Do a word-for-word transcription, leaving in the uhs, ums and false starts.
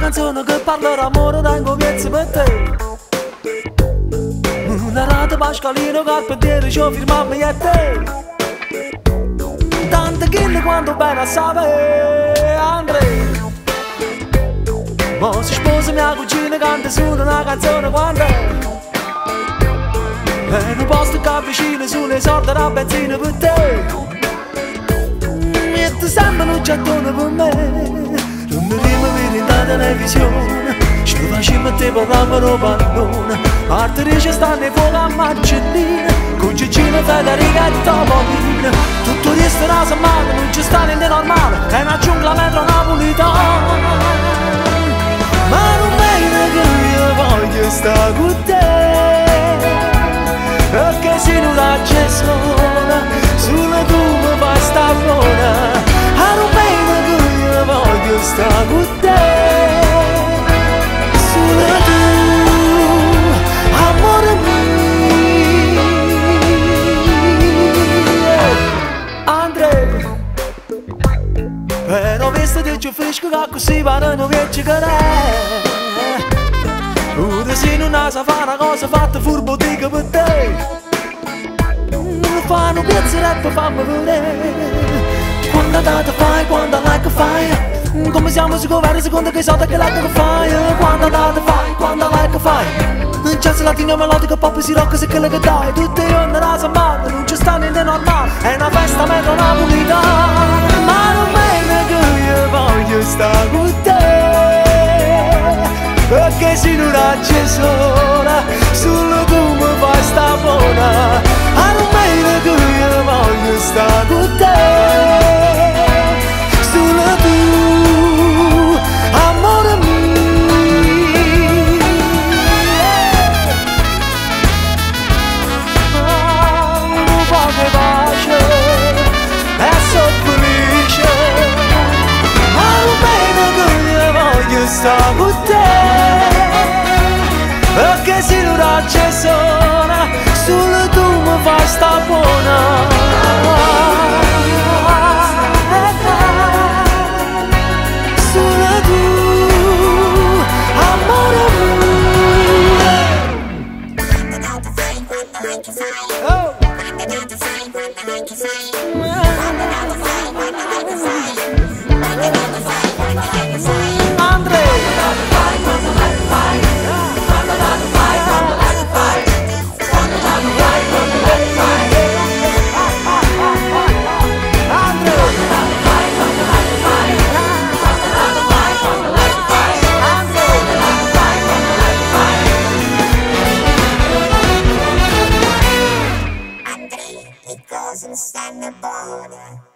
canzone che parla d'amore tengo piezza per te. La rata Pasqualino Carpentieri ci firmammo io e te. Tante chille quanto bene a sapere Andrea. Mo si sposa mia cugina canta solo una canzone quando e non posto che avvicina sulle sorte la benzina per te. E ti sembra un gettone per me. Non mi rima in la televisione. Ci facciamo e te parliamo di pallone. Arterici stanno in fuoco a Marcellina. Con Cicina, Federica e Topolina. Tutto il resto della settimana non ci sta niente normale. È una giungla metro napolitana. Ma non viene che io voglio stare con te. Perché se non la sola, solo tu mi fai sta buona. Ma non viene che io voglio stare con te. Solo tu, amore mio. Andrea, però visto che ci fresco che così va non viaggi che è. Ora se non sa fare una cosa fatta furbo dico per te. Fai un pezzo rap fammi vedere. Quando date fai, quando like fai. Come siamo sicuri secondo che so che like fai. Quando date fai, quando like fai. Jazz latino melodico pop si rock se che le che dai. Tutti i giorni la settimana non ci sta niente normale. È una festa metro napolitana. Ma non viene che io voglio stare con te. Perché se non la c'è sola, solo tu mi fai sta buona. A non viene che io voglio stare con te. Solo tu, amore mio. Oh, un po' di pace e sono felice. A non viene che io voglio stare con te. Perché se non la c'è sola, solo tu mi fai sta buona. Solo tu, amore mio. Oh. It goes and stand the border.